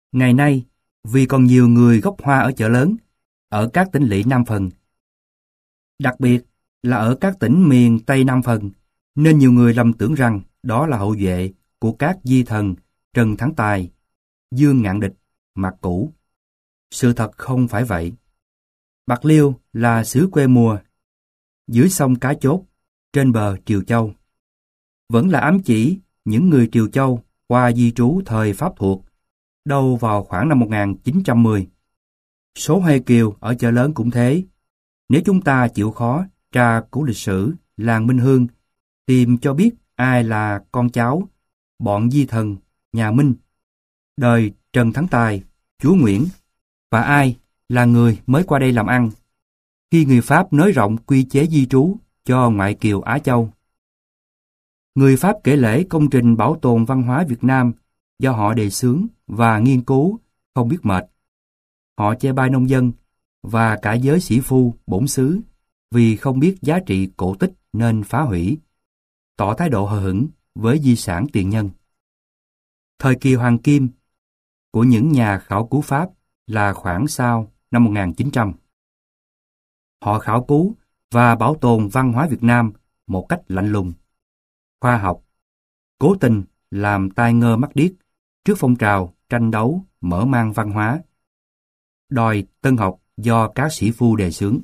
Ngày nay, vì còn nhiều người gốc Hoa ở chợ lớn, ở các tỉnh lỵ Nam Phần, đặc biệt là ở các tỉnh miền Tây Nam Phần, nên nhiều người lầm tưởng rằng đó là hậu duệ của các di thần Trần Thắng Tài, Dương Ngạn Địch, Mạc Cũ. Sự thật không phải vậy. Bạc Liêu là xứ quê mùa, dưới sông Cá Chốt, trên bờ Triều Châu. Vẫn là ám chỉ những người Triều Châu qua di trú thời Pháp thuộc, đâu vào khoảng năm 1910. Số Huê Kiều ở chợ lớn cũng thế. Nếu chúng ta chịu khó tra cứu lịch sử làng Minh Hương, tìm cho biết ai là con cháu bọn di thần nhà Minh, đời Trần Thắng Tài, chúa Nguyễn, và ai là người mới qua đây làm ăn khi người Pháp nới rộng quy chế di trú cho ngoại kiều Á Châu. Người Pháp kể lể công trình bảo tồn văn hóa Việt Nam do họ đề xướng và nghiên cứu không biết mệt. Họ chê bai nông dân và cả giới sĩ phu bổn xứ vì không biết giá trị cổ tích nên phá hủy, tỏ thái độ hờ hững với di sản tiền nhân. Thời kỳ hoàng kim của những nhà khảo cứu Pháp là khoảng sau năm 1900. Họ khảo cứu và bảo tồn văn hóa Việt Nam một cách lạnh lùng, khoa học, cố tình làm tai ngơ mắt điếc trước phong trào tranh đấu mở mang văn hóa, đòi tân học do các sĩ phu đề xướng.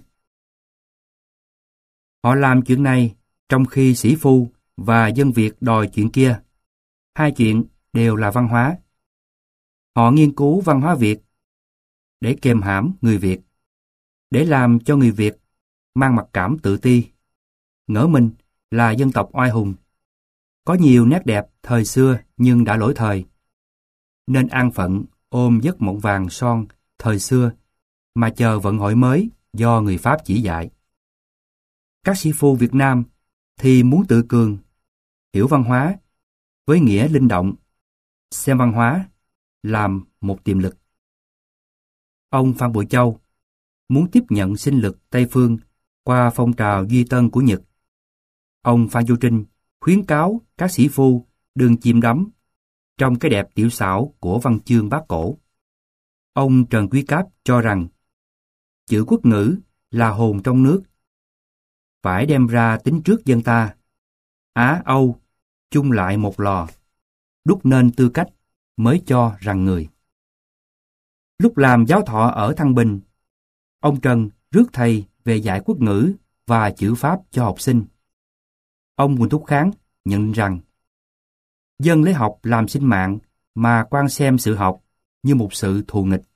Họ làm chuyện này trong khi sĩ phu và dân Việt đòi chuyện kia. Hai chuyện đều là văn hóa. Họ nghiên cứu văn hóa Việt để kềm hãm người Việt, để làm cho người Việt mang mặc cảm tự ti, ngỡ mình là dân tộc oai hùng, có nhiều nét đẹp thời xưa nhưng đã lỗi thời, nên an phận ôm giấc mộng vàng son thời xưa mà chờ vận hội mới do người Pháp chỉ dạy. Các sĩ phu Việt Nam thì muốn tự cường, hiểu văn hóa với nghĩa linh động, xem văn hóa làm một tiềm lực. Ông Phan Bội Châu muốn tiếp nhận sinh lực Tây phương qua phong trào duy tân của Nhật. Ông Phan Chu Trinh khuyến cáo các sĩ phu đừng chìm đắm trong cái đẹp tiểu xảo của văn chương Bác cổ. Ông Trần Quý Cáp cho rằng chữ quốc ngữ là hồn trong nước, phải đem ra tính trước dân ta. Á Âu chung lại một lò, đúc nên tư cách mới cho rằng người. Lúc làm giáo thọ ở Thăng Bình, ông Trần rước thầy về dạy quốc ngữ và chữ Pháp cho học sinh. Ông Huỳnh Thúc Kháng nhận rằng dân lấy học làm sinh mạng mà quan xem sự học như một sự thù nghịch.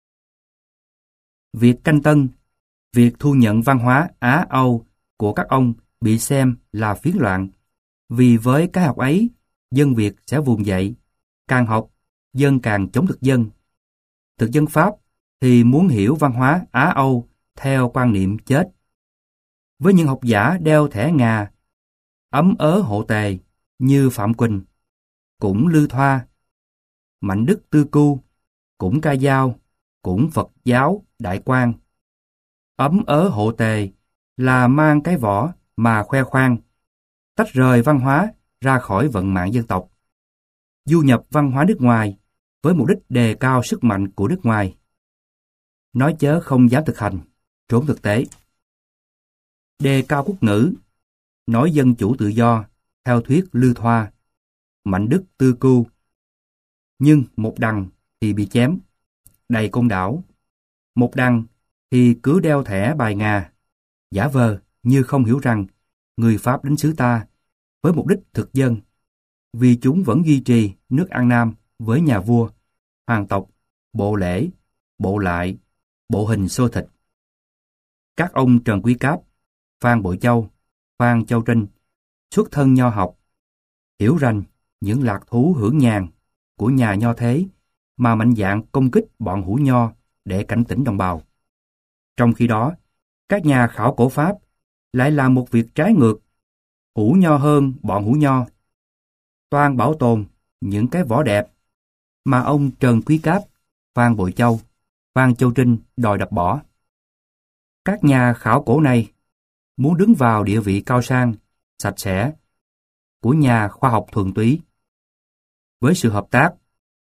Việc canh tân, việc thu nhận văn hóa Á Âu của các ông bị xem là phiến loạn, vì với cái học ấy, dân Việt sẽ vùng dậy, càng học, dân càng chống thực dân. Thực dân Pháp thì muốn hiểu văn hóa Á Âu theo quan niệm chết. Với những học giả đeo thẻ ngà, ấm ớ hộ tề như Phạm Quỳnh, cũng Lư Thoa, Mạnh Đức Tư Cu, cũng Ca Dao, cũng Phật giáo Đại Quang. Ấm ớ hộ tề là mang cái vỏ mà khoe khoang, tách rời văn hóa ra khỏi vận mạng dân tộc, du nhập văn hóa nước ngoài với mục đích đề cao sức mạnh của nước ngoài. Nói chớ không dám thực hành, trốn thực tế. Đề cao quốc ngữ, nói dân chủ tự do, theo thuyết Lư Thoa, Mạnh Đức Tư Cu. Nhưng một đằng thì bị chém, đầy côn đảo. Một đằng thì cứ đeo thẻ bài ngà, giả vờ như không hiểu rằng người Pháp đến xứ ta với mục đích thực dân, vì chúng vẫn duy trì nước An Nam với nhà vua, hoàng tộc, bộ lễ, bộ lại, bộ hình xô thịt. Các ông Trần Quý Cáp, Phan Bội Châu, Phan Châu Trinh, xuất thân nho học, hiểu rành những lạc thú hưởng nhàn của nhà nho thế mà mạnh dạn công kích bọn hủ nho để cảnh tỉnh đồng bào. Trong khi đó, các nhà khảo cổ Pháp lại làm một việc trái ngược, hủ nho hơn bọn hủ nho, toan bảo tồn những cái vỏ đẹp mà ông Trần Quý Cáp, Phan Bội Châu, Phan Châu Trinh đòi đập bỏ. Các nhà khảo cổ này muốn đứng vào địa vị cao sang, sạch sẽ của nhà khoa học thuần túy. Với sự hợp tác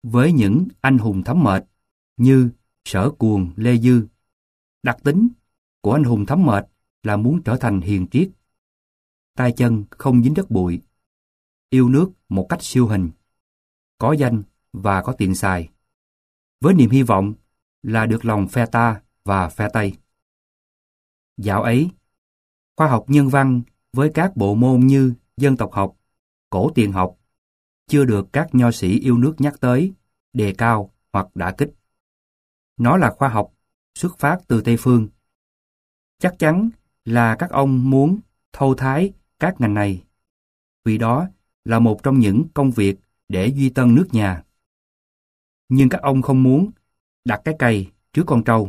với những anh hùng thấm mệt như Sở Cuồng, Lê Dư. Đặc tính của anh hùng thấm mệt là muốn trở thành hiền triết, tay chân không dính đất bụi, yêu nước một cách siêu hình, có danh và có tiền xài, với niềm hy vọng là được lòng phe ta và phe Tây. Dạo ấy, khoa học nhân văn với các bộ môn như dân tộc học, cổ tiền học chưa được các nho sĩ yêu nước nhắc tới, đề cao hoặc đả kích. Nó là khoa học xuất phát từ Tây Phương. Chắc chắn là các ông muốn thâu thái các ngành này, vì đó là một trong những công việc để duy tân nước nhà. Nhưng các ông không muốn đặt cái cày trước con trâu.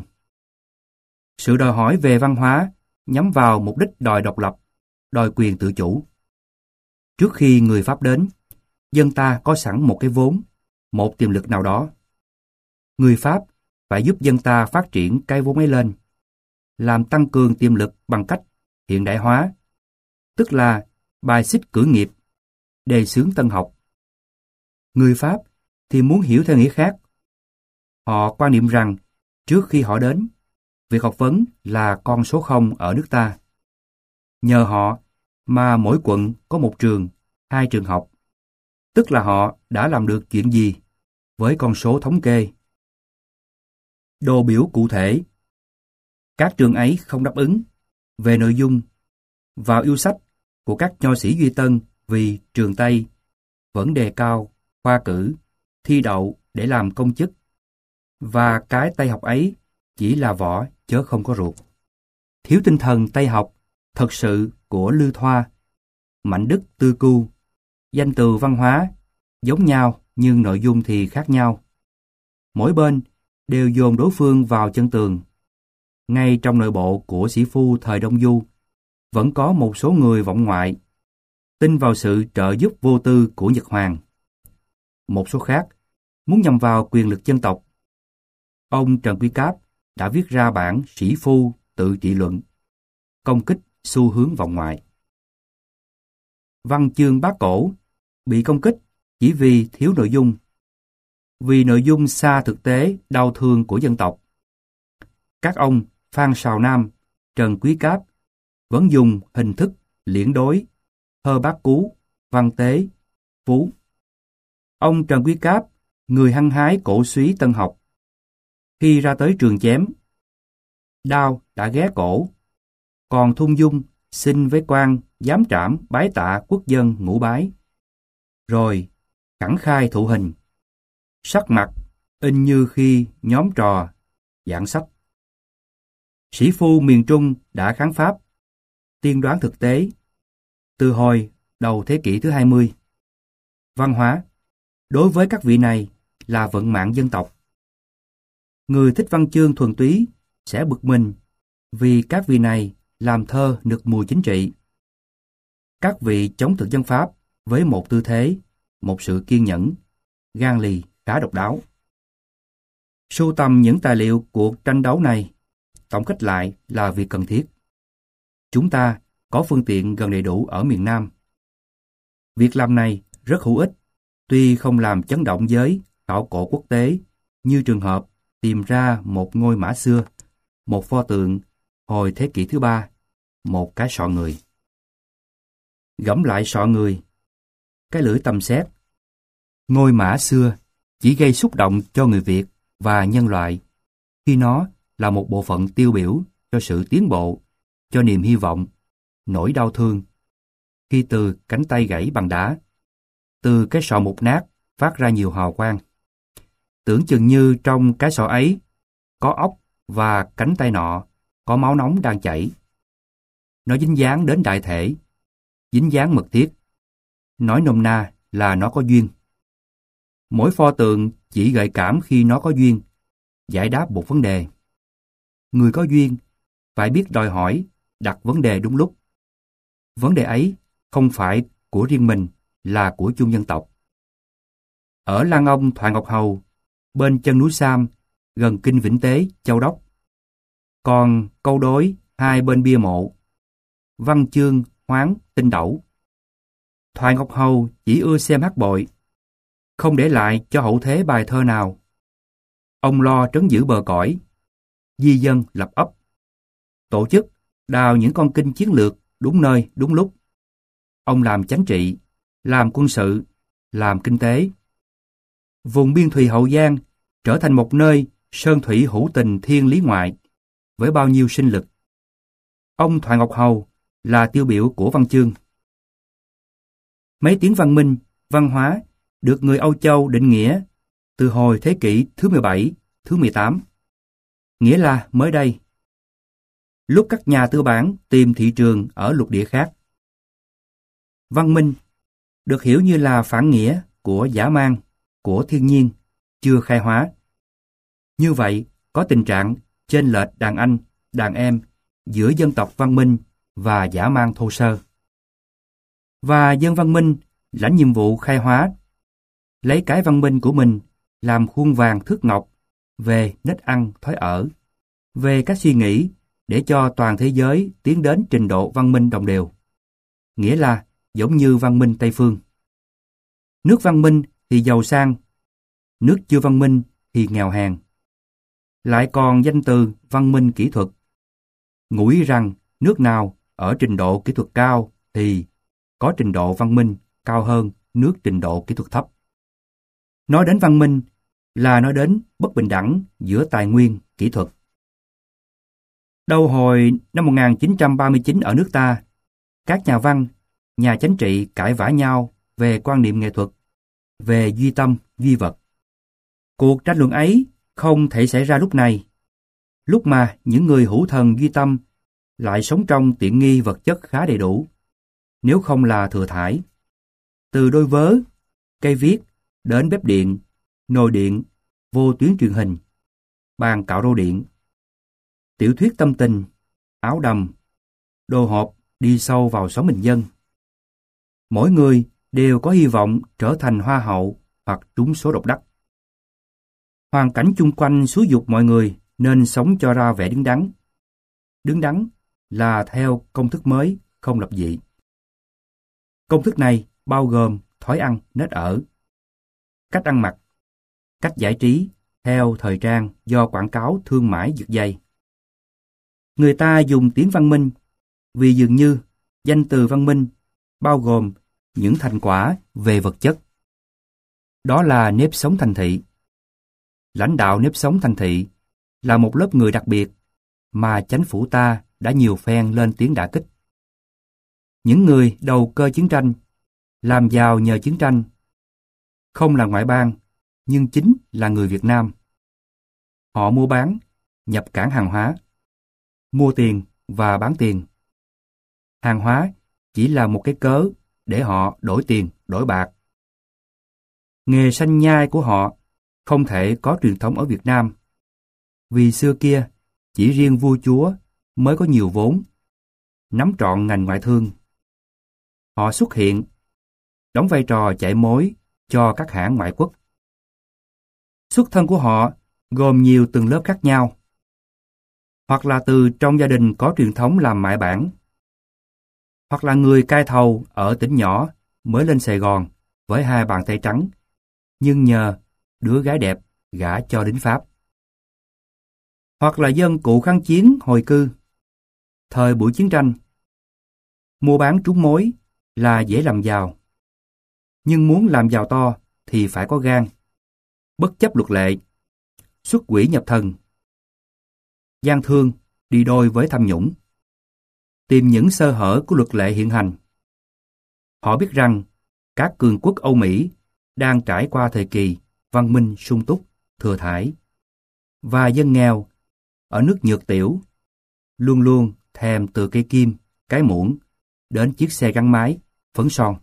Sự đòi hỏi về văn hóa nhắm vào mục đích đòi độc lập, đòi quyền tự chủ. Trước khi người Pháp đến, dân ta có sẵn một cái vốn, một tiềm lực nào đó. Người Pháp phải giúp dân ta phát triển cái vốn ấy lên, làm tăng cường tiềm lực bằng cách hiện đại hóa, tức là bài xích cử nghiệp, đề xướng tân học. Người Pháp thì muốn hiểu theo nghĩa khác. Họ quan niệm rằng trước khi họ đến, việc học vấn là con số 0 ở nước ta. Nhờ họ mà mỗi quận có một trường, 2 trường học, tức là họ đã làm được chuyện gì với con số thống kê. Đồ biểu cụ thể. Các trường ấy không đáp ứng về nội dung vào yêu sách của các nho sĩ Duy Tân, vì trường Tây vẫn đề cao khoa cử, thi đậu để làm công chức, và cái Tây học ấy chỉ là vỏ chớ không có ruột. Thiếu tinh thần Tây học thật sự của Lư Thoa, Mạnh Đức Tư Cu, danh từ văn hóa giống nhau nhưng nội dung thì khác nhau. Mỗi bên đều dồn đối phương vào chân tường. Ngay trong nội bộ của sĩ phu thời Đông Du, vẫn có một số người vọng ngoại, tin vào sự trợ giúp vô tư của Nhật Hoàng. Một số khác muốn nhằm vào quyền lực dân tộc. Ông Trần Quý Cáp đã viết ra bản Sĩ Phu Tự Trị Luận, công kích xu hướng vọng ngoại. Văn chương Bác Cổ bị công kích chỉ vì thiếu nội dung, vì nội dung xa thực tế đau thương của dân tộc. Các ông Phan Sào Nam, Trần Quý Cáp vẫn dùng hình thức liễn đối, thơ bác cú, văn tế, phú. Ông Trần Quý Cáp, người hăng hái cổ súy tân học. Khi ra tới trường chém, đao đã ghé cổ, còn thung dung xin với quan giám trảm bái tạ quốc dân ngũ bái. Rồi khẳng khai thụ hình, sắc mặt in như khi nhóm trò giảng sách. Sĩ phu miền Trung đã kháng Pháp, tiên đoán thực tế, từ hồi đầu thế kỷ thứ 20. Văn hóa, đối với các vị này là vận mạng dân tộc. Người thích văn chương thuần túy sẽ bực mình vì các vị này làm thơ nực mùi chính trị. Các vị chống thực dân Pháp với một tư thế, một sự kiên nhẫn, gan lì khá độc đáo. Sưu tầm những tài liệu cuộc tranh đấu này, tổng kết lại là việc cần thiết. Chúng ta có phương tiện gần đầy đủ ở miền Nam. Việc làm này rất hữu ích, tuy không làm chấn động giới khảo cổ quốc tế như trường hợp tìm ra một ngôi mã xưa, một pho tượng hồi thế kỷ thứ 3, một cái sọ người. Gẫm lại sọ người, cái lưỡi tầm xét. Ngôi mã xưa chỉ gây xúc động cho người Việt và nhân loại khi nó là một bộ phận tiêu biểu cho sự tiến bộ, cho niềm hy vọng, nỗi đau thương. Khi từ cánh tay gãy bằng đá, từ cái sọ mục nát phát ra nhiều hào quang. Tưởng chừng như trong cái sọ ấy có ốc và cánh tay nọ có máu nóng đang chảy. Nó dính dáng đến đại thể, dính dáng mật thiết. Nói nôm na là nó có duyên. Mỗi pho tượng chỉ gợi cảm khi nó có duyên, giải đáp một vấn đề. Người có duyên phải biết đòi hỏi, đặt vấn đề đúng lúc. Vấn đề ấy không phải của riêng mình, là của chung dân tộc. Ở Lăng Ông Thoại Ngọc Hầu, bên chân núi Sam, gần kinh Vĩnh Tế, Châu Đốc, còn câu đối hai bên bia mộ, văn chương hoáng tinh đẩu. Thoại Ngọc Hầu chỉ ưa xem hát bội, không để lại cho hậu thế bài thơ nào. Ông lo trấn giữ bờ cõi, di dân lập ấp, tổ chức, đào những con kênh chiến lược đúng nơi, đúng lúc. Ông làm chánh trị, làm quân sự, làm kinh tế. Vùng biên thùy Hậu Giang trở thành một nơi sơn thủy hữu tình thiên lý ngoại, với bao nhiêu sinh lực. Ông Thoại Ngọc Hầu là tiêu biểu của văn chương. Mấy tiếng văn minh, văn hóa được người Âu Châu định nghĩa từ hồi thế kỷ thứ 17, thứ 18. Nghĩa là mới đây, lúc các nhà tư bản tìm thị trường ở lục địa khác. Văn minh được hiểu như là phản nghĩa của dã man, của thiên nhiên, chưa khai hóa. Như vậy, có tình trạng chênh lệch đàn anh, đàn em giữa dân tộc văn minh và dã man thô sơ. Và dân văn minh lãnh nhiệm vụ khai hóa, lấy cái văn minh của mình làm khuôn vàng thước ngọc về nết ăn thói ở, về các suy nghĩ để cho toàn thế giới tiến đến trình độ văn minh đồng đều. Nghĩa là giống như văn minh Tây Phương. Nước văn minh thì giàu sang, nước chưa văn minh thì nghèo hèn. Lại còn danh từ văn minh kỹ thuật, ngụ ý rằng nước nào ở trình độ kỹ thuật cao thì có trình độ văn minh cao hơn nước trình độ kỹ thuật thấp. Nói đến văn minh là nói đến bất bình đẳng giữa tài nguyên, kỹ thuật. Đầu hồi năm 1939 ở nước ta, các nhà văn, nhà chính trị cãi vã nhau về quan niệm nghệ thuật, về duy tâm, duy vật. Cuộc tranh luận ấy không thể xảy ra lúc này, lúc mà những người hữu thần duy tâm lại sống trong tiện nghi vật chất khá đầy đủ, nếu không là thừa thãi. Từ đôi vớ, cây viết, đến bếp điện, nồi điện, vô tuyến truyền hình, bàn cạo rô điện, tiểu thuyết tâm tình, áo đầm, đồ hộp đi sâu vào xóm bình dân. Mỗi người đều có hy vọng trở thành hoa hậu hoặc trúng số độc đắc. Hoàn cảnh chung quanh xúi giục mọi người nên sống cho ra vẻ đứng đắn. Đứng đắn là theo công thức mới, không lập dị. Công thức này bao gồm thói ăn, nết ở, cách ăn mặc, cách giải trí theo thời trang do quảng cáo thương mại giật dây. Người ta dùng tiếng văn minh vì dường như danh từ văn minh bao gồm những thành quả về vật chất. Đó là nếp sống thành thị. Lãnh đạo nếp sống thành thị là một lớp người đặc biệt mà chính phủ ta đã nhiều phen lên tiếng đả kích. Những người đầu cơ chiến tranh, làm giàu nhờ chiến tranh, không là ngoại bang, nhưng chính là người Việt Nam. Họ mua bán, nhập cảng hàng hóa, mua tiền và bán tiền. Hàng hóa chỉ là một cái cớ để họ đổi tiền, đổi bạc. Nghề sanh nhai của họ không thể có truyền thống ở Việt Nam, vì xưa kia chỉ riêng vua chúa mới có nhiều vốn, nắm trọn ngành ngoại thương. Họ xuất hiện, đóng vai trò chạy mối cho các hãng ngoại quốc. Xuất thân của họ gồm nhiều tầng lớp khác nhau, hoặc là từ trong gia đình có truyền thống làm mại bản, hoặc là người cai thầu ở tỉnh nhỏ mới lên Sài Gòn với hai bàn tay trắng, nhưng nhờ đứa gái đẹp gả cho lính Pháp. Hoặc là dân cựu kháng chiến hồi cư, thời buổi chiến tranh. Mua bán trúng mối là dễ làm giàu, nhưng muốn làm giàu to thì phải có gan, bất chấp luật lệ, xuất quỷ nhập thần. Gian thương đi đôi với tham nhũng, tìm những sơ hở của luật lệ hiện hành. Họ biết rằng các cường quốc Âu Mỹ đang trải qua thời kỳ văn minh sung túc, thừa thãi, và dân nghèo ở nước nhược tiểu luôn luôn thèm từ cây kim, cái muỗng đến chiếc xe gắn máy, phấn son.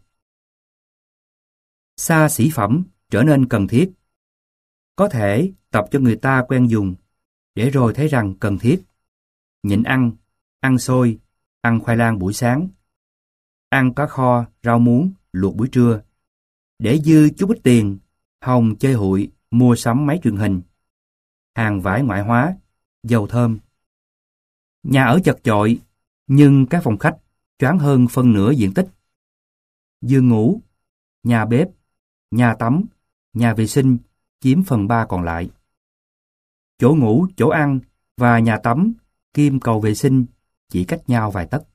Xa xỉ phẩm trở nên cần thiết. Có thể tập cho người ta quen dùng, để rồi thấy rằng cần thiết. Nhịn ăn, ăn xôi, ăn khoai lang buổi sáng, ăn cá kho, rau muống, luộc buổi trưa, để dư chút ít tiền, hòng chơi hụi, mua sắm máy truyền hình, hàng vải ngoại hóa, dầu thơm. Nhà ở chật chội, nhưng các phòng khách choáng hơn phân nửa diện tích. Giường ngủ, nhà bếp, nhà tắm nhà vệ sinh chiếm phần 3 còn lại. Chỗ ngủ, chỗ ăn và nhà tắm kim cầu vệ sinh chỉ cách nhau vài tấc.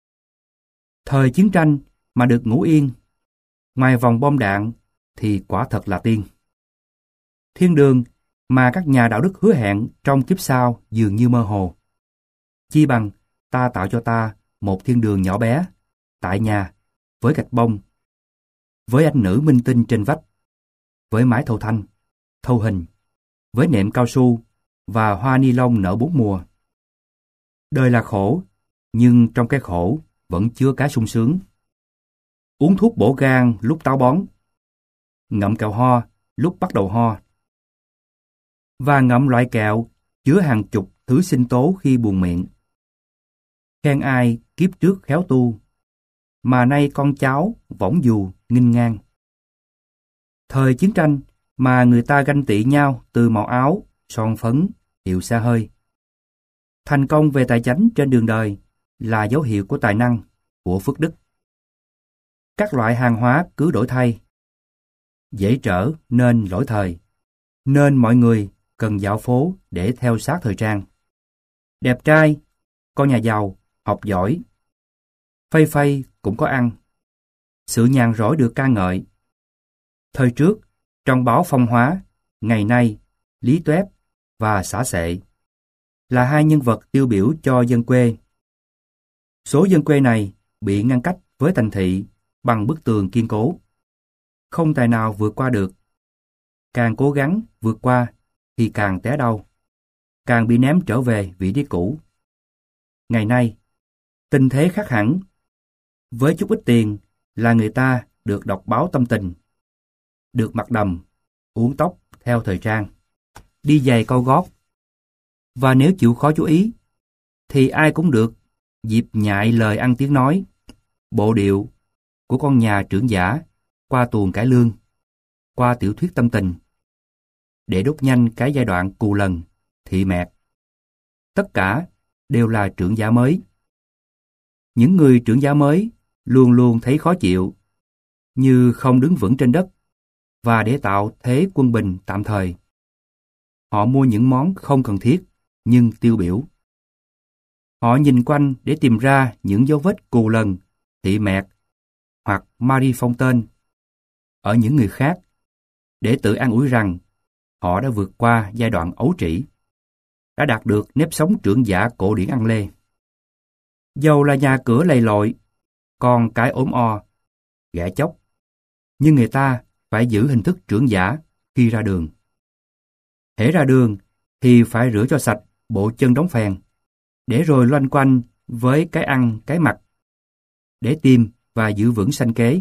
Thời chiến tranh mà được ngủ yên, ngoài vòng bom đạn thì quả thật là tiên. Thiên đường mà các nhà đạo đức hứa hẹn trong kiếp sau dường như mơ hồ. Chi bằng ta tạo cho ta một thiên đường nhỏ bé, tại nhà, với gạch bông, với anh nữ minh tinh trên vách, với mái thâu thanh, thâu hình, với nệm cao su và hoa ni lông nở 4 mùa. Đời là khổ, nhưng trong cái khổ vẫn chứa cái sung sướng. Uống thuốc bổ gan lúc táo bón, ngậm kẹo ho lúc bắt đầu ho, và ngậm loại kẹo chứa hàng chục thứ sinh tố khi buồn miệng. Khen ai kiếp trước khéo tu, mà nay con cháu võng dù nghinh ngang. Thời chiến tranh mà người ta ganh tị nhau từ màu áo, son phấn, hiệu xe hơi. Thành công về tài chánh trên đường đời là dấu hiệu của tài năng, của phước đức. Các loại hàng hóa cứ đổi thay. Dễ trở nên lỗi thời, nên mọi người cần dạo phố để theo sát thời trang. Đẹp trai, con nhà giàu, học giỏi, phây phây cũng có ăn. Sự nhàn rỗi được ca ngợi. Thời trước, trong báo Phong Hóa, ngày nay, Lý Tuét và Xả Xệ là hai nhân vật tiêu biểu cho dân quê. Số dân quê này bị ngăn cách với thành thị bằng bức tường kiên cố. Không tài nào vượt qua được. Càng cố gắng vượt qua thì càng té đau, càng bị ném trở về vị trí cũ. Ngày nay, tình thế khác hẳn. Với chút ít tiền là người ta được đọc báo tâm tình, được mặc đầm, uốn tóc theo thời trang, đi giày cao gót. Và nếu chịu khó chú ý, thì ai cũng được dịp nhại lời ăn tiếng nói, bộ điệu của con nhà trưởng giả qua tuồng cải lương, qua tiểu thuyết tâm tình, để đốt nhanh cái giai đoạn cù lần, thị mẹt. Tất cả đều là trưởng giả mới. Những người trưởng giả mới luôn luôn thấy khó chịu, như không đứng vững trên đất, và để tạo thế quân bình tạm thời, họ mua những món không cần thiết nhưng tiêu biểu. Họ nhìn quanh để tìm ra những dấu vết cù lần, thị mẹt hoặc Marie Fontaine ở những người khác, để tự an ủi rằng họ đã vượt qua giai đoạn ấu trĩ, đã đạt được nếp sống trưởng giả cổ điển ăn lê. Dầu là nhà cửa lầy lội, con cái ốm o, ghẻ chóc, nhưng người ta phải giữ hình thức trưởng giả khi ra đường. Hễ ra đường thì phải rửa cho sạch bộ chân đóng phèn, để rồi loanh quanh với cái ăn cái mặc, để tìm và giữ vững sinh kế.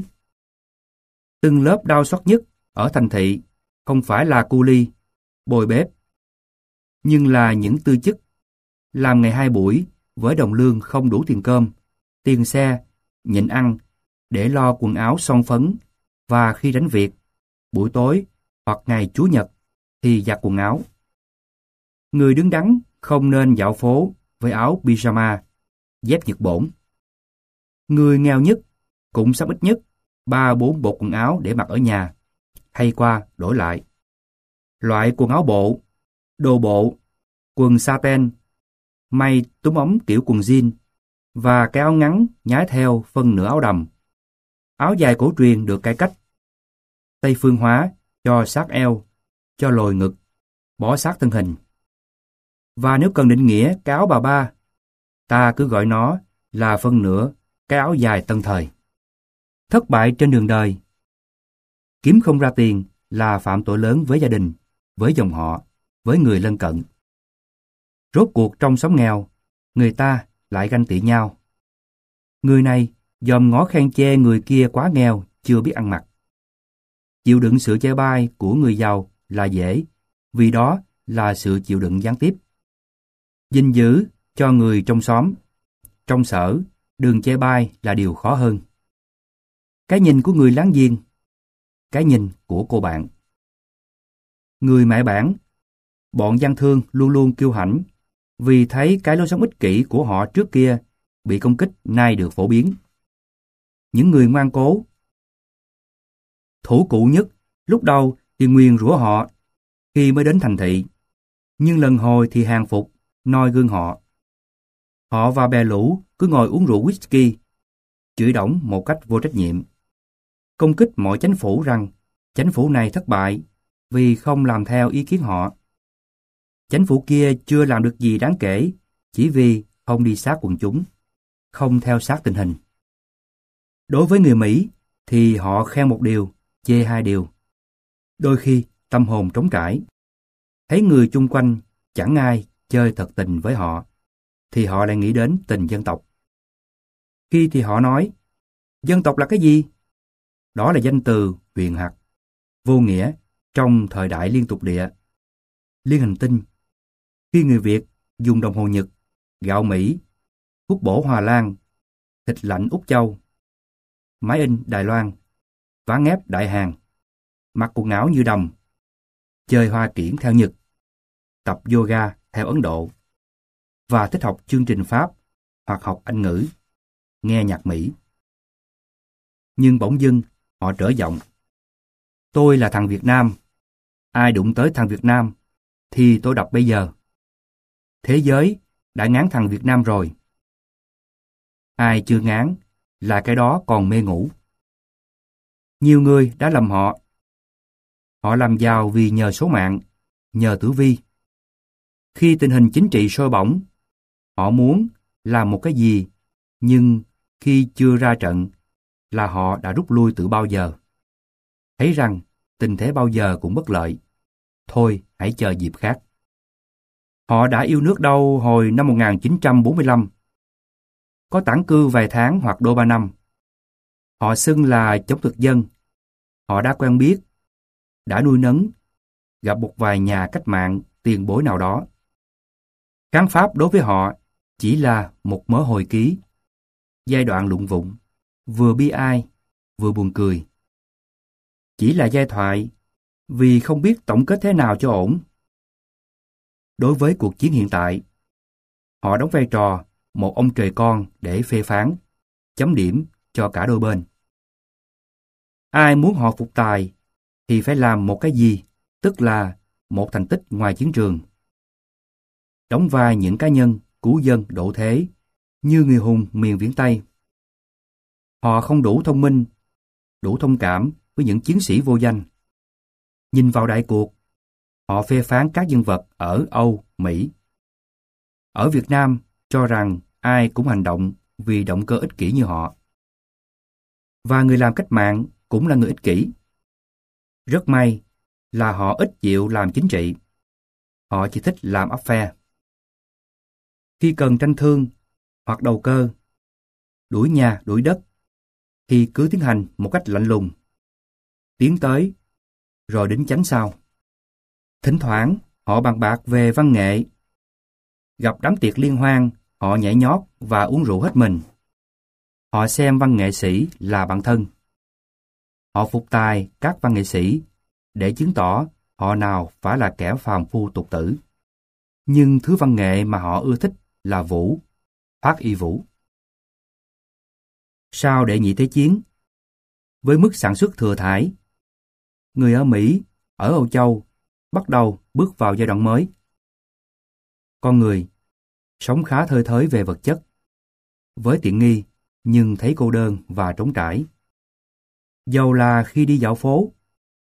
Từng lớp đau xót nhất ở thành thị không phải là cu li, bồi bếp, nhưng là những tư chức làm ngày 2 buổi với đồng lương không đủ tiền cơm, tiền xe, nhịn ăn để lo quần áo son phấn, và khi đánh việc, buổi tối hoặc ngày Chủ nhật thì giặt quần áo. Người đứng đắn không nên dạo phố với áo pyjama, dép nhật bổn. Người nghèo nhất cũng sắm ít nhất 3-4 bộ quần áo để mặc ở nhà, thay qua đổi lại. Loại quần áo bộ, đồ bộ, quần satin, may túm ống kiểu quần jean, và cái áo ngắn nhái theo phân nửa áo đầm. Áo dài cổ truyền được cải cách, Tây phương hóa cho sát eo, cho lồi ngực, bó sát thân hình. Và nếu cần định nghĩa cái áo bà ba, ta cứ gọi nó là phân nửa cái áo dài tân thời. Thất bại trên đường đời. Kiếm không ra tiền là phạm tội lớn với gia đình, với dòng họ, với người lân cận. Rốt cuộc trong xóm nghèo, người ta lại ganh tị nhau. Người này dòm ngó khen chê người kia quá nghèo, chưa biết ăn mặc. Chịu đựng sự chê bai của người giàu là dễ, vì đó là sự chịu đựng gián tiếp. Gìn giữ cho người trong xóm, trong sở, đừng chê bai là điều khó hơn. Cái nhìn của người láng giềng, cái nhìn của cô bạn. Người mẹ bản, bọn gian thương luôn luôn kiêu hãnh, vì thấy cái lối sống ích kỷ của họ trước kia bị công kích nay được phổ biến. Những người ngoan cố, thủ cụ nhất, lúc đầu thì nguyền rủa họ khi mới đến thành thị, nhưng lần hồi thì hàng phục, noi gương họ. Họ và bè lũ cứ ngồi uống rượu whisky, chửi đổng một cách vô trách nhiệm, công kích mọi chính phủ rằng chính phủ này thất bại vì không làm theo ý kiến họ. Chính phủ kia chưa làm được gì đáng kể chỉ vì không đi sát quần chúng, không theo sát tình hình. Đối với người Mỹ thì họ khen một điều, chê hai điều. Đôi khi tâm hồn trống trải. Thấy người chung quanh chẳng ai chơi thật tình với họ, thì họ lại nghĩ đến tình dân tộc. Khi thì họ nói, dân tộc là cái gì? Đó là danh từ huyền hặc, vô nghĩa trong thời đại liên tục địa, liên hành tinh. Khi người Việt dùng đồng hồ Nhật, gạo Mỹ, thuốc bổ Hòa Lan, thịt lạnh Úc Châu, máy in Đài Loan, ván ép Đại Hàn, mặc quần áo như đầm, chơi hoa kiển theo Nhật, tập yoga theo Ấn Độ, và thích học chương trình Pháp hoặc học Anh ngữ, nghe nhạc Mỹ. Nhưng bỗng dưng họ trở giọng. Tôi là thằng Việt Nam. Ai đụng tới thằng Việt Nam thì tôi đập bây giờ. Thế giới đã ngán thằng Việt Nam rồi. Ai chưa ngán là cái đó còn mê ngủ. Nhiều người đã lầm họ. Họ làm giàu vì nhờ số mạng, nhờ tử vi. Khi tình hình chính trị sôi bỏng, họ muốn làm một cái gì, nhưng khi chưa ra trận là họ đã rút lui từ bao giờ. Thấy rằng tình thế bao giờ cũng bất lợi. Thôi, hãy chờ dịp khác. Họ đã yêu nước đâu hồi năm 1945. Có tản cư vài tháng hoặc đôi ba năm. Họ xưng là chống thực dân. Họ đã quen biết, đã nuôi nấng, gặp một vài nhà cách mạng tiền bối nào đó. Kháng Pháp đối với họ chỉ là một mớ hồi ký, giai đoạn lụng vụng, vừa bi ai, vừa buồn cười. Chỉ là giai thoại, vì không biết tổng kết thế nào cho ổn. Đối với cuộc chiến hiện tại, họ đóng vai trò một ông trời con để phê phán, chấm điểm cho cả đôi bên. Ai muốn họ phục tài thì phải làm một cái gì, tức là một thành tích ngoài chiến trường. Đóng vai những cá nhân cứu dân độ thế như người hùng miền Viễn Tây. Họ không đủ thông minh, đủ thông cảm với những chiến sĩ vô danh. Nhìn vào đại cuộc, họ phê phán các nhân vật ở Âu, Mỹ. Ở Việt Nam cho rằng ai cũng hành động vì động cơ ích kỷ như họ. Và người làm cách mạng cũng là người ích kỷ. Rất may là họ ít chịu làm chính trị. Họ chỉ thích làm ấp phe. Khi cần tranh thương hoặc đầu cơ, đuổi nhà đuổi đất, thì cứ tiến hành một cách lạnh lùng. Tiến tới, rồi đính chánh sau. Thỉnh thoảng họ bàn bạc về văn nghệ. Gặp đám tiệc liên hoan, họ nhảy nhót và uống rượu hết mình. Họ xem văn nghệ sĩ là bạn thân. Họ phục tài các văn nghệ sĩ để chứng tỏ họ nào phải là kẻ phàm phu tục tử. Nhưng thứ văn nghệ mà họ ưa thích là vũ, Hoắc Y Vũ. Sau Đệ Nhị Thế Chiến, với mức sản xuất thừa thải, người ở Mỹ, ở Âu Châu bắt đầu bước vào giai đoạn mới. Con người sống khá thơi thới về vật chất, với tiện nghi nhưng thấy cô đơn và trống trải. Dầu là khi đi dạo phố,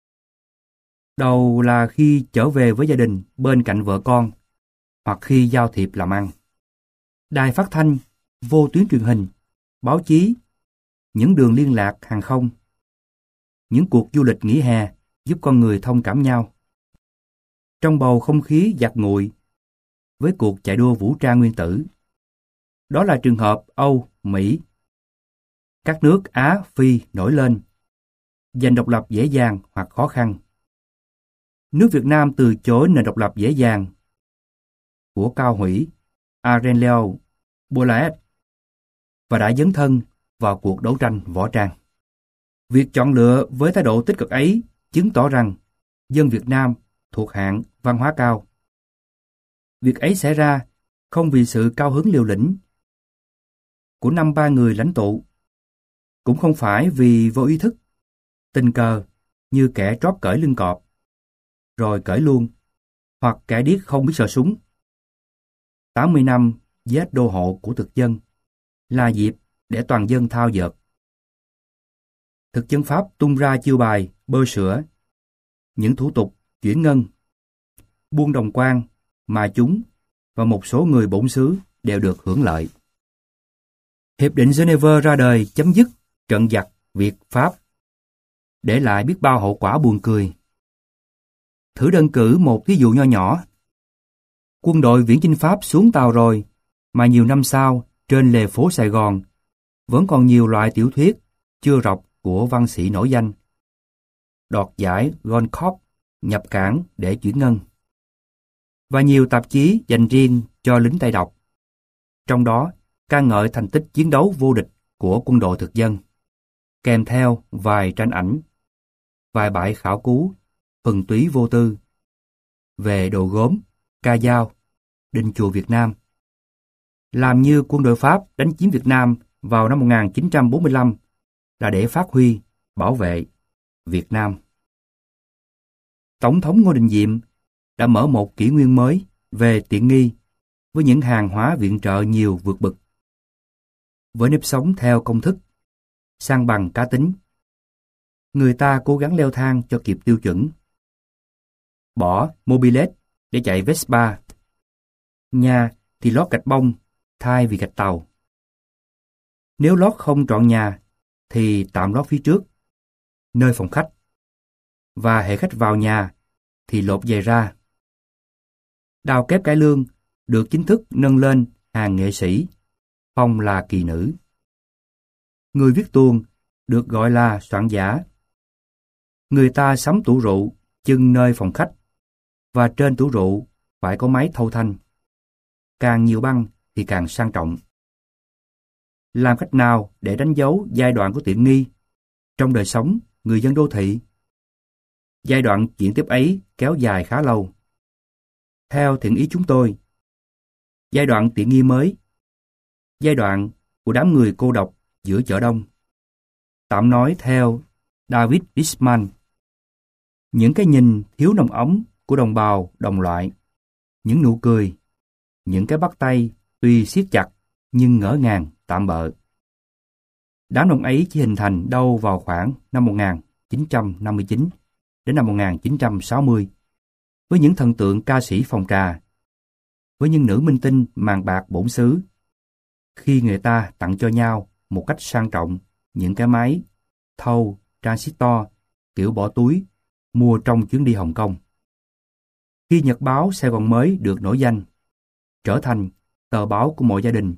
đầu là khi trở về với gia đình bên cạnh vợ con, hoặc khi giao thiệp làm ăn. Đài phát thanh, vô tuyến truyền hình, báo chí, những đường liên lạc hàng không, những cuộc du lịch nghỉ hè giúp con người thông cảm nhau. Trong bầu không khí giặt nguội, với cuộc chạy đua vũ trang nguyên tử. Đó là trường hợp Âu, Mỹ. Các nước Á, Phi nổi lên, giành độc lập dễ dàng hoặc khó khăn. Nước Việt Nam từ chối nền độc lập dễ dàng của Cao Hủy, Aurelio Bulaet và đã dấn thân vào cuộc đấu tranh võ trang. Việc chọn lựa với thái độ tích cực ấy chứng tỏ rằng dân Việt Nam thuộc hạng văn hóa cao. Việc ấy xảy ra không vì sự cao hứng liều lĩnh của 5-3 người lãnh tụ, cũng không phải vì vô ý thức, tình cờ như kẻ trót cởi lưng cọp. rồi cởi luôn, hoặc kẻ điếc không biết sợ súng. 80 năm giết đô hộ của thực dân là dịp để toàn dân thao dượt. Thực dân Pháp tung ra chiêu bài bơ sữa, những thủ tục chuyển ngân, buôn đồng quan mà chúng và một số người bổn xứ đều được hưởng lợi. Hiệp định Geneva ra đời chấm dứt trận giặc Việt-Pháp, để lại biết bao hậu quả buồn cười. Thử đơn cử một ví dụ nho nhỏ. Quân đội viễn chinh Pháp xuống Tàu rồi, mà nhiều năm sau, trên lề phố Sài Gòn, vẫn còn nhiều loại tiểu thuyết chưa đọc của văn sĩ nổi danh. Đoạt giải Goncourt nhập cảng để chuyển ngân. Và nhiều tạp chí dành riêng cho lính Tây đọc. Trong đó, ca ngợi thành tích chiến đấu vô địch của quân đội thực dân, kèm theo vài tranh ảnh, vài bài khảo cứu, phần túy vô tư, về đồ gốm, ca dao, đình chùa Việt Nam. Làm như quân đội Pháp đánh chiếm Việt Nam vào năm 1945 là để phát huy, bảo vệ Việt Nam. Tổng thống Ngô Đình Diệm đã mở một kỷ nguyên mới về tiện nghi với những hàng hóa viện trợ nhiều vượt bậc. Với nếp sống theo công thức, sang bằng cá tính, người ta cố gắng leo thang cho kịp tiêu chuẩn. Bỏ mobilet để chạy Vespa. Nhà thì lót gạch bông thay vì gạch tàu. Nếu lót không trọn nhà thì tạm lót phía trước, nơi phòng khách. Và hệ khách vào nhà thì lột giày ra. Đào kép cải lương được chính thức nâng lên hàng nghệ sĩ, phong là kỳ nữ. Người viết tuồng được gọi là soạn giả. Người ta sắm tủ rượu chưng nơi phòng khách, và trên tủ rượu phải có máy thâu thanh. Càng nhiều băng thì càng sang trọng. Làm cách nào để đánh dấu giai đoạn của tiện nghi trong đời sống người dân đô thị? Giai đoạn chuyển tiếp ấy kéo dài khá lâu. Theo thiện ý chúng tôi, giai đoạn tiện nghi mới, giai đoạn của đám người cô độc giữa chợ đông. Tạm nói theo David Disman, những cái nhìn thiếu nồng ấm của đồng bào đồng loại, những nụ cười, những cái bắt tay tuy siết chặt nhưng ngỡ ngàng tạm bợ. Đám đông ấy chỉ hình thành đâu vào khoảng năm 1959 đến năm 1960, với những thần tượng ca sĩ phòng trà, với những nữ minh tinh màn bạc bổn xứ, khi người ta tặng cho nhau một cách sang trọng những cái máy thâu transistor kiểu bỏ túi mua trong chuyến đi Hồng Kông. Khi nhật báo Sài Gòn Mới được nổi danh, trở thành tờ báo của mọi gia đình.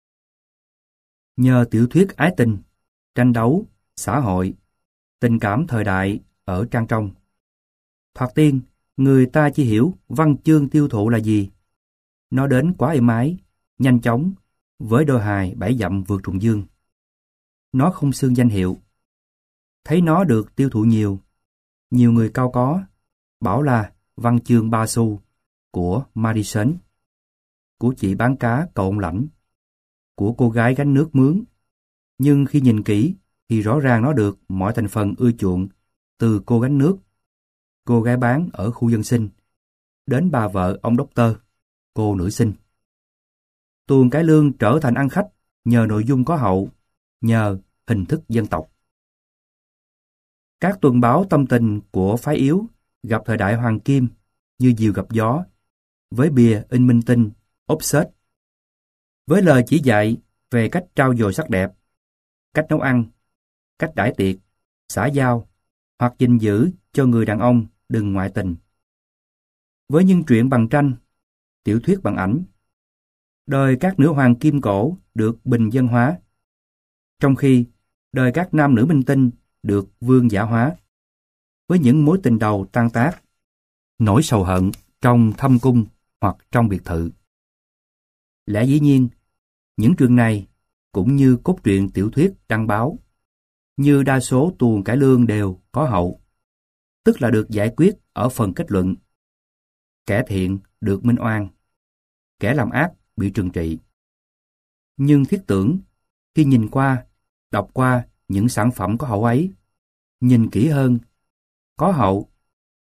Nhờ tiểu thuyết ái tình, tranh đấu, xã hội, tình cảm thời đại ở trang trong. Thoạt tiên, người ta chỉ hiểu văn chương tiêu thụ là gì. Nó đến quá êm ái, nhanh chóng, với đôi hài 7 dặm vượt trùng dương. Nó không xương danh hiệu. Thấy nó được tiêu thụ nhiều người cao có, bảo là văn chương 3 xu của Madison, của chị bán cá cầu ông Lãnh, của cô gái gánh nước mướn. Nhưng khi nhìn kỹ thì rõ ràng nó được mọi thành phần ưa chuộng, từ cô gánh nước, cô gái bán ở khu dân sinh, đến bà vợ ông đốc tơ, cô nữ sinh. Tuồng cải lương trở thành ăn khách nhờ nội dung có hậu, nhờ hình thức dân tộc. Các tuần báo tâm tình của phái yếu gặp thời đại hoàng kim như diều gặp gió, với bìa in minh tinh, offset, với lời chỉ dạy về cách trau dồi sắc đẹp, cách nấu ăn, cách đãi tiệc, xã giao, hoặc gìn giữ cho người đàn ông đừng ngoại tình. Với những truyện bằng tranh, tiểu thuyết bằng ảnh, đời các nữ hoàng kim cổ được bình dân hóa, trong khi đời các nam nữ minh tinh được vương giả hóa, với những mối tình đầu tan tác, nỗi sầu hận trong thâm cung hoặc trong biệt thự. Lẽ dĩ nhiên, những truyện này cũng như cốt truyện tiểu thuyết đăng báo, như đa số tuồng cải lương đều có hậu, tức là được giải quyết ở phần kết luận. Kẻ thiện được minh oan, kẻ làm ác bị trừng trị. Nhưng thiết tưởng, khi nhìn qua, đọc qua những sản phẩm có hậu ấy, nhìn kỹ hơn, có hậu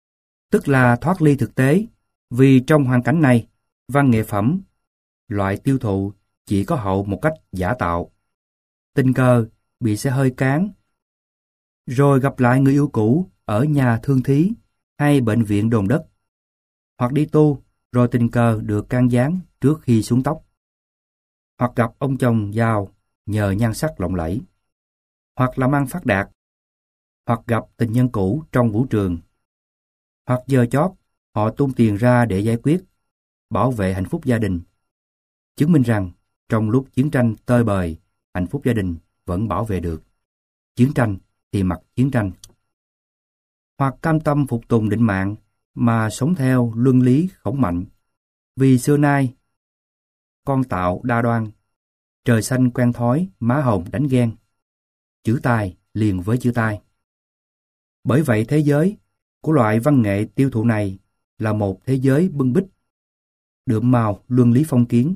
tức là thoát ly thực tế, vì trong hoàn cảnh này, văn nghệ phẩm, loại tiêu thụ chỉ có hậu một cách giả tạo. Tình cờ bị xe hơi cán, rồi gặp lại người yêu cũ ở nhà thương thí hay bệnh viện đồn đất, hoặc đi tu rồi tình cờ được can gián trước khi xuống tóc, hoặc gặp ông chồng giàu nhờ nhan sắc lộng lẫy, hoặc làm ăn phát đạt, hoặc gặp tình nhân cũ trong vũ trường, hoặc giờ chót họ tung tiền ra để giải quyết, bảo vệ hạnh phúc gia đình, chứng minh rằng trong lúc chiến tranh tơi bời, hạnh phúc gia đình vẫn bảo vệ được. Chiến tranh thì mặc chiến tranh. Hoặc cam tâm phục tùng định mạng mà sống theo luân lý khổng mạnh, vì xưa nay con tạo đa đoan, trời xanh quen thói, má hồng đánh ghen, chữ tài liền với chữ tài. Bởi vậy thế giới của loại văn nghệ tiêu thụ này là một thế giới bưng bít, đượm màu luân lý phong kiến.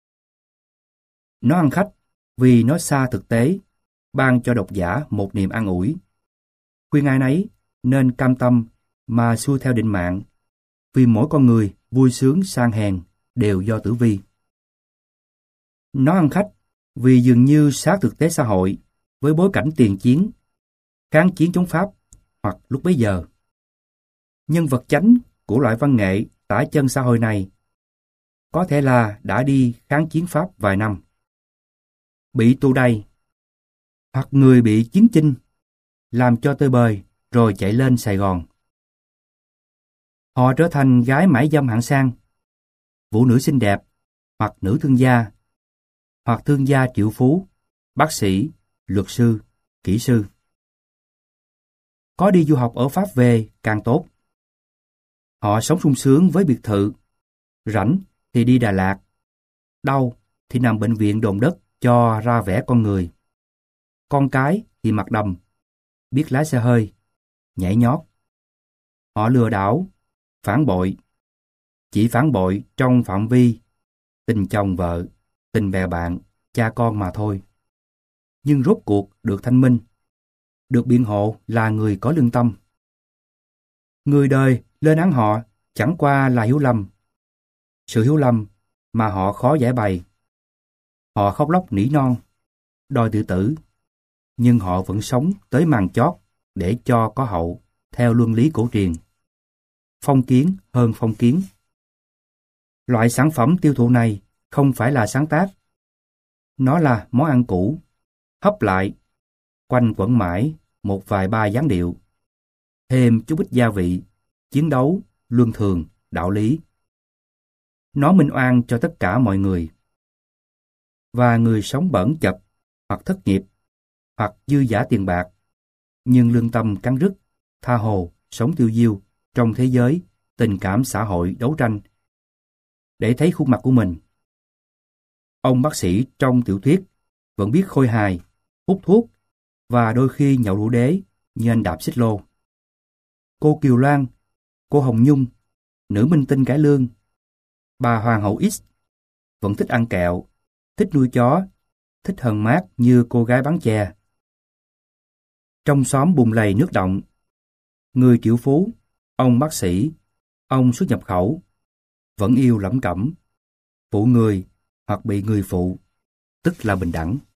Nó ăn khách vì nó xa thực tế, ban cho độc giả một niềm an ủi. Khuyên ai nấy nên cam tâm mà xuôi theo định mạng, vì mỗi con người vui sướng sang hèn đều do tử vi. Nó ăn khách vì dường như sát thực tế xã hội với bối cảnh tiền chiến, kháng chiến chống Pháp hoặc lúc bấy giờ. Nhân vật chánh của loại văn nghệ tả chân xã hội này có thể là đã đi kháng chiến Pháp vài năm, bị tù đày, hoặc người bị chiến chinh làm cho tơi bời rồi chạy lên Sài Gòn. Họ trở thành gái mãi dâm hạng sang, phụ nữ xinh đẹp, hoặc nữ thương gia, hoặc thương gia triệu phú, bác sĩ, luật sư, kỹ sư. Có đi du học ở Pháp về càng tốt. Họ sống sung sướng với biệt thự, rảnh thì đi Đà Lạt, đau thì nằm bệnh viện đồn đất cho ra vẻ con người. Con cái thì mặc đầm, biết lái xe hơi, nhảy nhót. Họ lừa đảo, phản bội, chỉ phản bội trong phạm vi tình chồng vợ, tình bè bạn, cha con mà thôi. Nhưng rốt cuộc được thanh minh, được biện hộ là người có lương tâm. Người đời lên án họ chẳng qua là hiểu lầm. Sự hiểu lầm mà họ khó giải bày. Họ khóc lóc nỉ non, đòi tự tử, nhưng họ vẫn sống tới màn chót để cho có hậu theo luân lý cổ truyền. Phong kiến hơn phong kiến. Loại sản phẩm tiêu thụ này không phải là sáng tác. Nó là món ăn cũ, hấp lại, quanh quẩn mãi một vài ba dáng điệu, thêm chút ít gia vị, chiến đấu, luân thường, đạo lý. Nó minh oan cho tất cả mọi người. Và người sống bẩn chật, hoặc thất nghiệp, hoặc dư dả tiền bạc, nhưng lương tâm cắn rứt, tha hồ, sống tiêu diêu trong thế giới tình cảm xã hội đấu tranh để thấy khuôn mặt của mình. Ông bác sĩ trong tiểu thuyết vẫn biết khôi hài, hút thuốc và đôi khi nhậu rượu đế như anh đạp xích lô. Cô Kiều Loan, cô Hồng Nhung, nữ minh tinh cải lương, bà Hoàng hậu X vẫn thích ăn kẹo, thích nuôi chó, thích hờn mát như cô gái bán chè. Trong xóm bùn lầy nước động, người triệu phú, ông bác sĩ, ông xuất nhập khẩu vẫn yêu lẩm cẩm, phụ người hoặc bị người phụ, tức là bình đẳng.